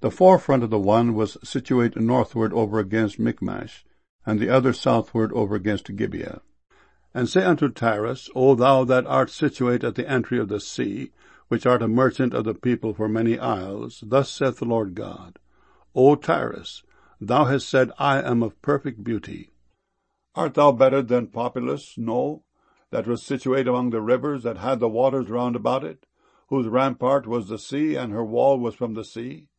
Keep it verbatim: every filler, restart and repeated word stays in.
The forefront of the one was situate northward over against Michmash, and the other southward over against Gibeah. And say unto Tyrus, O thou that art situate at the entry of the sea, which art a merchant of the people for many isles, thus saith the Lord God, O Tyrus, thou hast said, I am of perfect beauty. Art thou better than Populus? No, that was situate among the rivers, that had the waters round about it, whose rampart was the sea, and her wall was from the sea?